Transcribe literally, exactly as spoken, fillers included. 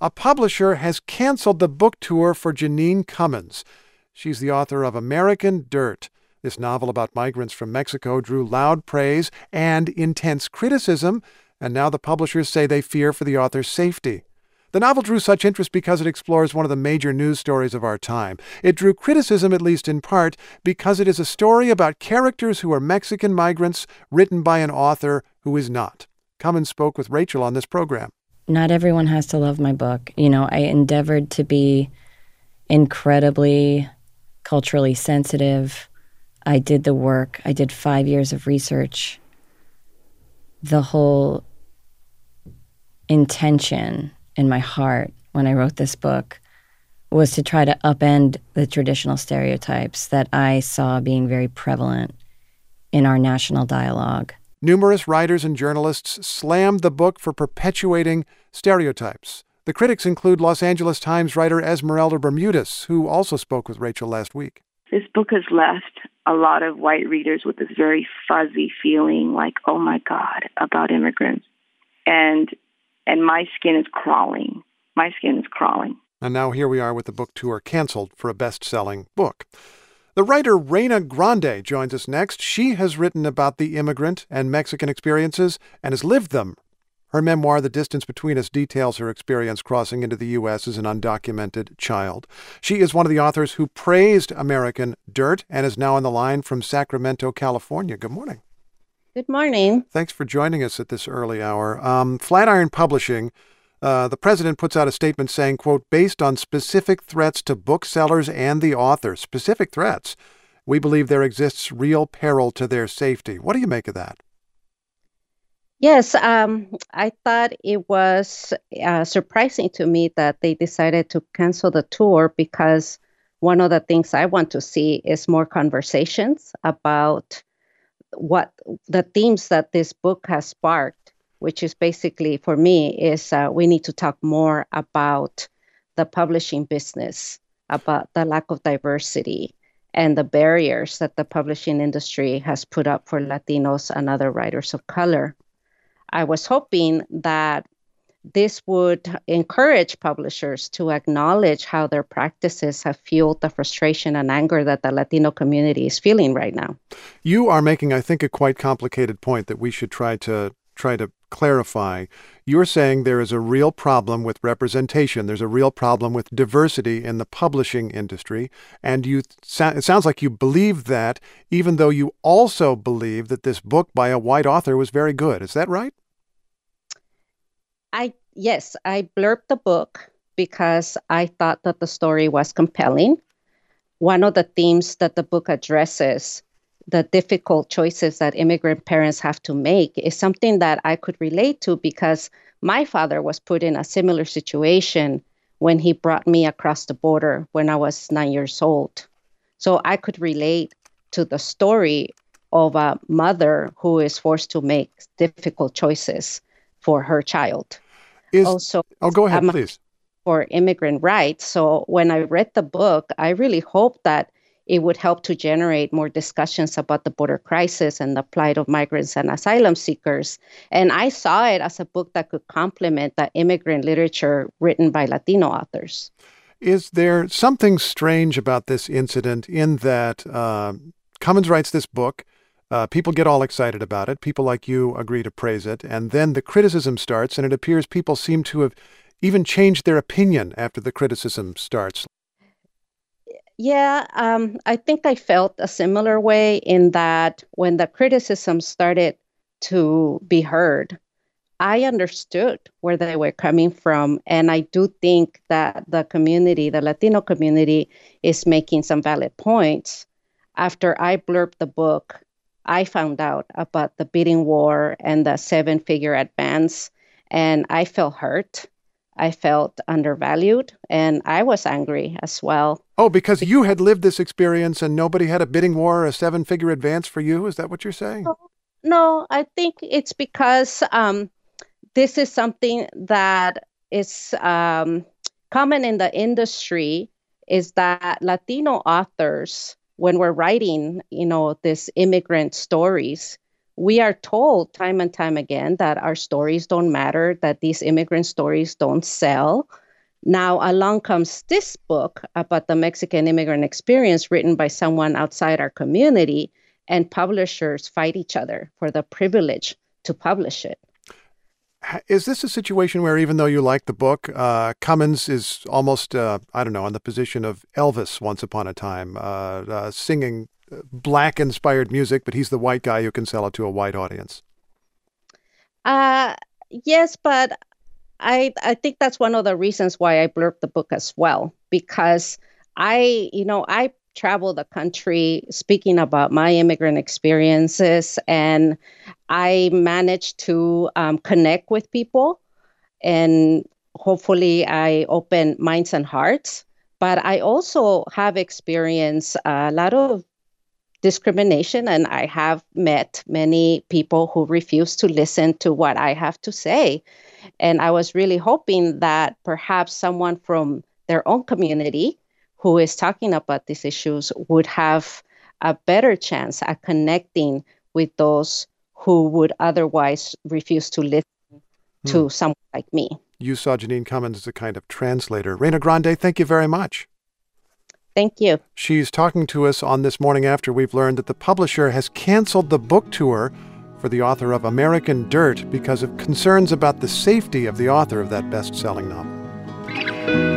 a publisher has canceled the book tour for Jeanine Cummins. She's the author of American Dirt. This novel about migrants from Mexico drew loud praise and intense criticism, and now the publishers say they fear for the author's safety. The novel drew such interest because it explores one of the major news stories of our time. It drew criticism, at least in part, because it is a story about characters who are Mexican migrants written by an author who is not. Cummins spoke with Rachel on this program. Not everyone has to love my book. You know, I endeavored to be incredibly culturally sensitive. I did the work. I did five years of research. The whole intention in my heart when I wrote this book was to try to upend the traditional stereotypes that I saw being very prevalent in our national dialogue. Numerous writers and journalists slammed the book for perpetuating stereotypes. The critics include Los Angeles Times writer Esmeralda Bermudez, who also spoke with Rachel last week. This book has left a lot of white readers with this very fuzzy feeling like, oh my God, about immigrants. And and my skin is crawling. My skin is crawling. And now here we are with the book tour canceled for a best-selling book. The writer Reyna Grande joins us next. She has written about the immigrant and Mexican experiences and has lived them. Her memoir, The Distance Between Us, details her experience crossing into the U S as an undocumented child. She is one of the authors who praised American Dirt and is now on the line from Sacramento, California. Good morning. Good morning. Thanks for joining us at this early hour. Um, Flatiron Publishing, uh, the president puts out a statement saying, quote, based on specific threats to booksellers and the author, specific threats, we believe there exists real peril to their safety. What do you make of that? Yes, um, I thought it was uh, surprising to me that they decided to cancel the tour because one of the things I want to see is more conversations about what the themes that this book has sparked, which is basically, for me, is uh, we need to talk more about the publishing business, about the lack of diversity and the barriers that the publishing industry has put up for Latinos and other writers of color. I was hoping that this would encourage publishers to acknowledge how their practices have fueled the frustration and anger that the Latino community is feeling right now. You are making, I think, a quite complicated point that we should try to try to clarify. You're saying there is a real problem with representation. There's a real problem with diversity in the publishing industry. And you, it sounds like you believe that, even though you also believe that this book by a white author was very good. Is that right? I yes, I blurbed the book because I thought that the story was compelling. One of the themes that the book addresses, the difficult choices that immigrant parents have to make, is something that I could relate to because my father was put in a similar situation when he brought me across the border when I was nine years old. So I could relate to the story of a mother who is forced to make difficult choices for her child. Is, also, oh, go ahead, um, please. For immigrant rights. So when I read the book, I really hoped that it would help to generate more discussions about the border crisis and the plight of migrants and asylum seekers. And I saw it as a book that could complement the immigrant literature written by Latino authors. Is there something strange about this incident in that uh, Cummins writes this book, Uh, people get all excited about it. People like you agree to praise it. And then the criticism starts, and it appears people seem to have even changed their opinion after the criticism starts. Yeah, um, I think I felt a similar way in that when the criticism started to be heard, I understood where they were coming from. And I do think that the community, the Latino community, is making some valid points. After I blurbed the book, I found out about the bidding war and the seven-figure advance, and I felt hurt. I felt undervalued, and I was angry as well. Oh, because you had lived this experience and nobody had a bidding war or a seven-figure advance for you? Is that what you're saying? No, no I think it's because um, this is something that is um, common in the industry, is that Latino authors, when we're writing, you know, these immigrant stories, we are told time and time again that our stories don't matter, that these immigrant stories don't sell. Now, along comes this book about the Mexican immigrant experience written by someone outside our community, and publishers fight each other for the privilege to publish it. Is this a situation where even though you like the book, uh, Cummins is almost, uh, I don't know, in the position of Elvis once upon a time, uh, uh, singing black-inspired music, but he's the white guy who can sell it to a white audience? Uh, yes, but I I think that's one of the reasons why I blurbed the book as well, because I, you know, I travel the country speaking about my immigrant experiences, and I managed to um, connect with people, and hopefully I open minds and hearts. But I also have experienced a lot of discrimination, and I have met many people who refuse to listen to what I have to say. And I was really hoping that perhaps someone from their own community who is talking about these issues would have a better chance at connecting with those who would otherwise refuse to listen hmm. to someone like me. You saw Jeanine Cummins as a kind of translator. Reina Grande, thank you very much. Thank you. She's talking to us on This Morning After we've learned that the publisher has canceled the book tour for the author of American Dirt because of concerns about the safety of the author of that best-selling novel.